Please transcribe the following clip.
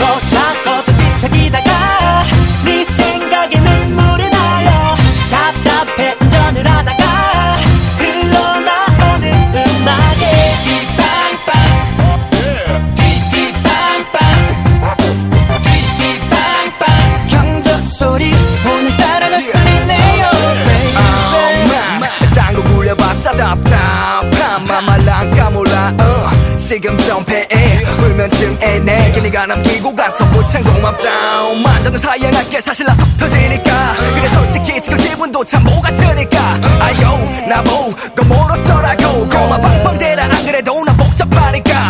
찾고 또 뒤척이다가 네 생각에 눈물이 나요. 답답해 운전을 하다가 흘러나오는 음악에 띠빵빵 띠띠빵빵 띠띠빵빵 경적 소리 오늘따라 술리네요. 딴거 굴려봤자 답답한 맘말랑 까몰라 지금 전폐해 불면증에 내 길이가 남기고 가서 못참 고맙다. 만드는 사양할게 사실 나서 터지니까. 그래 솔직히 지금 기분도 참 뭐 같으니까 아요 나보고